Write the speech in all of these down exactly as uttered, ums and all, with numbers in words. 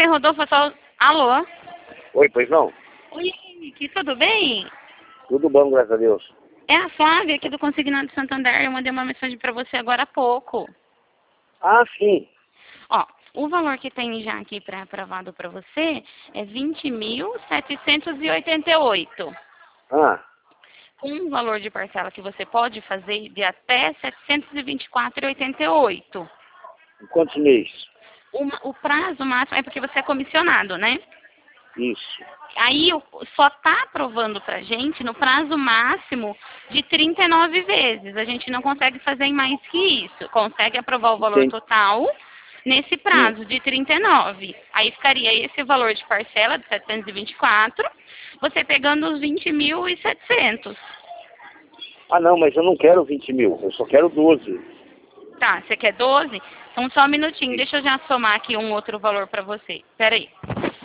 você, Rodolfo? Só... Alô? Oi, pois não? Oi, Henrique, tudo bem? Tudo bom, graças a Deus. É a Flávia aqui do Consignado de Santander. Eu mandei uma mensagem para você agora há pouco. Ah, sim. Ó, o valor que tem já aqui pré-aprovado para você é vinte mil setecentos e oitenta e oito. Ah, Com um valor de parcela que você pode fazer de até setecentos e vinte e quatro reais e oitenta e oito. em quantos meses? O, o prazo máximo é porque você é comissionado, né? Isso. Aí o- só está aprovando para a gente no prazo máximo de trinta e nove vezes. A gente não consegue fazer em mais que isso. Consegue aprovar o valor Entendi. total nesse Hum. prazo de trinta e nove. Aí ficaria esse valor de parcela de setecentos e vinte e quatro, você pegando os vinte mil e setecentos. Ah, não, mas eu não quero vinte mil, eu só quero doze. Tá, você quer doze? Então só um minutinho, deixa eu já somar aqui um outro valor para você. Pera aí.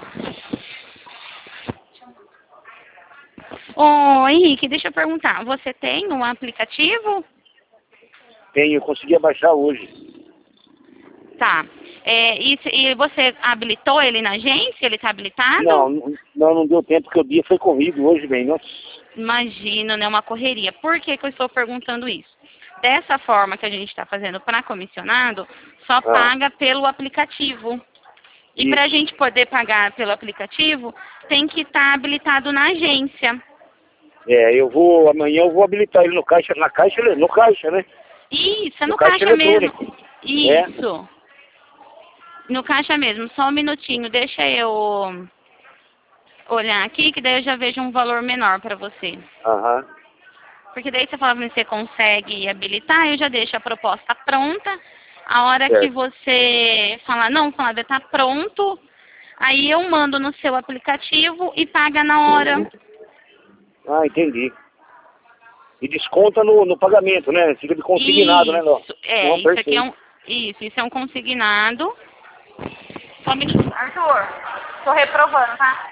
Ô, Henrique, deixa eu perguntar. Você tem um aplicativo? Tenho, eu consegui baixar hoje. Tá. É, e, se- e você habilitou ele na agência? Ele está Não, habilitado? não, não não deu tempo, porque o dia foi corrido hoje, bem, nossa. Imagino, né? Uma correria. Por que, que eu estou perguntando isso? Dessa forma que a gente está fazendo para comissionado, só Ah, paga pelo aplicativo. E para a isso. gente poder pagar pelo aplicativo, tem que estar habilitado na agência. É, eu vou, amanhã eu vou habilitar ele no caixa, na caixa, no caixa, né? Isso, é No no caixa caixa mesmo. eletrônico. É? Isso. No caixa mesmo. Só um minutinho, deixa eu olhar aqui, que daí eu já vejo um valor menor para você. Aham. Porque daí você fala que você consegue habilitar, eu já deixo a proposta pronta. A hora que Certo. você falar, não, Flávia, tá pronto, aí eu mando no seu aplicativo e paga na hora. Ah, entendi. E desconta no, no pagamento, né? Fica de consignado, né? Não, Isso, é, não, isso aqui é perfeito. um. Isso, isso é um consignado. Só um minutinho. Arthur, tô reprovando, tá?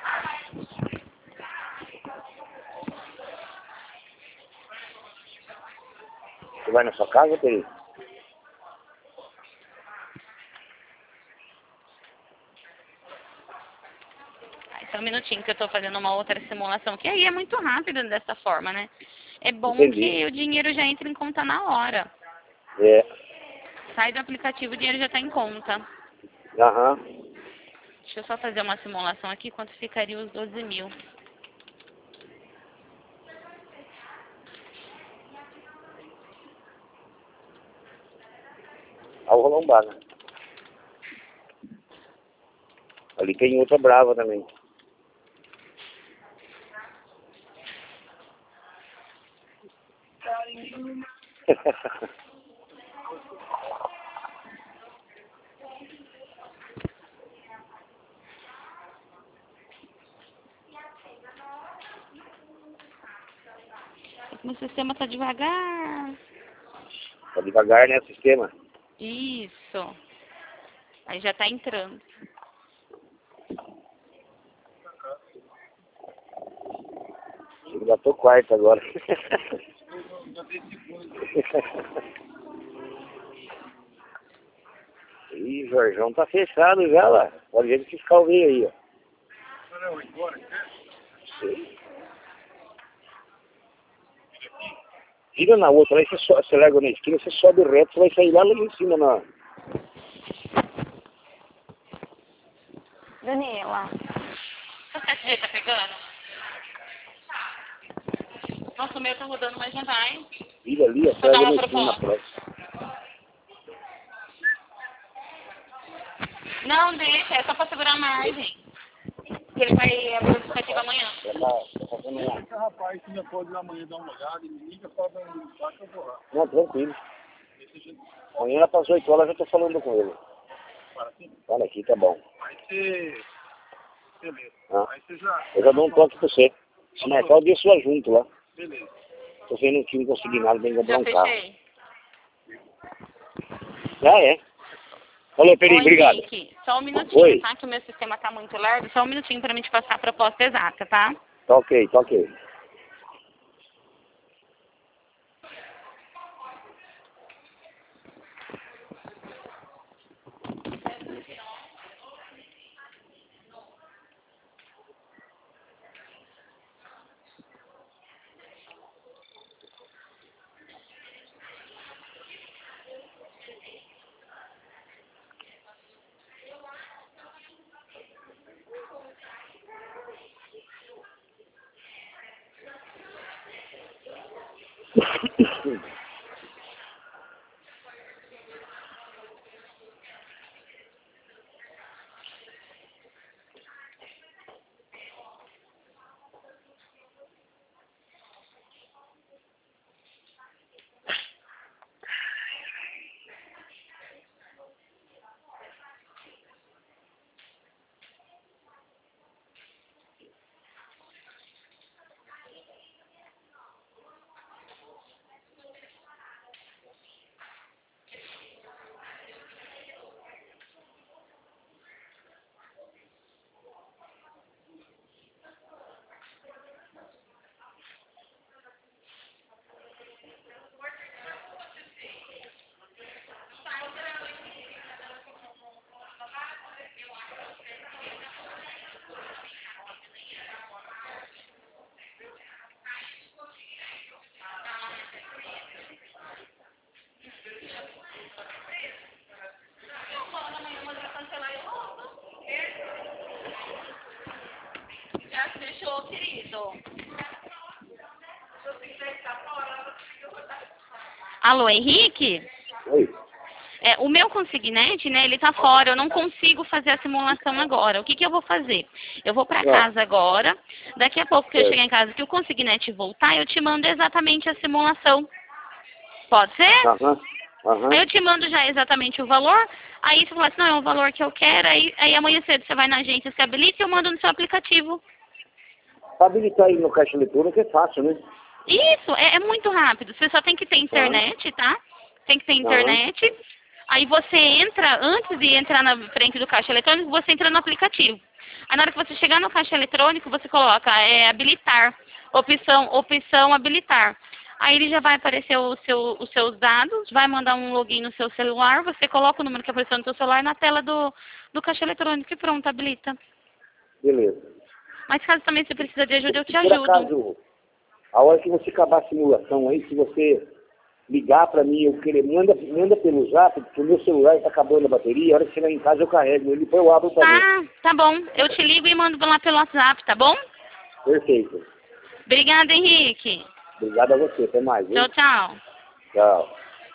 Você vai na sua casa, Peri? Aí, só um minutinho que eu tô fazendo uma outra simulação, que aí é muito rápido dessa forma, né? É bom Entendi. que o dinheiro já entra em conta na hora. É. Sai do aplicativo, o dinheiro já está em conta. Aham. Deixa eu só fazer uma simulação aqui, quanto ficaria os doze mil. A lombada. Ali tem outra brava também. Meu sistema tá devagar. Tá devagar, né, o sistema? Isso. Aí já tá entrando. Chega da tua quarto agora. Ih, Jorjão tá fechado já lá. Pode ver que o fiscal veio aí, ó. Sei. Vira na outra, aí você, so, você larga na esquina, você sobe reto, você vai sair lá, lá em cima na... Daniela, o sete G tá pegando? Nossa, o meu tá rodando, mas não vai. Vira ali, ó, você Vou dar larga uma na esquina na proposta. próxima. Não, deixa, é só pra segurar a margem. Que ele vai abrir o aplicativo amanhã. Já tá, tá fazendo lá. Esse rapaz que já pode ir amanhã dar uma olhada e me liga para dar um destaque, eu vou lá. Não, tranquilo. Desse jeito, Amanhã lá para as oito horas eu já tô falando com ele. para assim. Olha aqui, tá bom. Aí você. Beleza. Ah, Aí você já. eu já dou um toque pra você. Se marcar o dia sua junto lá. Beleza. Se você não tinha conseguido nada, vem comprar Já um carro. fechei. Ah, é? Falou, Peri, Oi, obrigado. Henrique, só um minutinho, Oi. tá? Que o meu sistema tá muito lerdo. Só um minutinho pra mim te passar a proposta exata, tá? Tá ok, tá ok. Fechou, querido. Alô, Henrique? Oi. É, o meu consignete, né, ele tá fora, eu não consigo fazer a simulação agora. O que que eu vou fazer? Eu vou pra casa agora, daqui a pouco que eu É. chegar em casa, que o consignete voltar, eu te mando exatamente a simulação. Pode ser? Aham. Aham. Aí eu te mando já exatamente o valor, aí você fala assim, não, é o valor que eu quero, aí, aí amanhã cedo você vai na agência, se habilita e eu mando no seu aplicativo. Pra habilitar aí no caixa eletrônico é fácil, né? Isso, é, é muito rápido. Você só tem que ter internet, tá? Tem que ter internet. Aí você entra, antes de entrar na frente do caixa eletrônico, você entra no aplicativo. Aí na hora que você chegar no caixa eletrônico, você coloca é, habilitar, opção, opção habilitar. Aí ele já vai aparecer o seu, os seus dados, vai mandar um login no seu celular, você coloca o número que apareceu no seu celular na tela do, do caixa eletrônico e pronto, habilita. Beleza. Mas caso também você precisa de ajuda, eu te Por ajudo. acaso, a hora que você acabar a simulação aí, se você ligar pra mim, eu querer, manda, manda pelo zap, porque o meu celular tá acabando a bateria, a hora que chegar em casa eu carrego ele, depois eu abro pra ver. Tá, tá bom. Eu te ligo e mando lá pelo WhatsApp, tá bom? Perfeito. Obrigada, Henrique. Obrigado a você, até mais. Viu? Tchau, tchau. Tchau.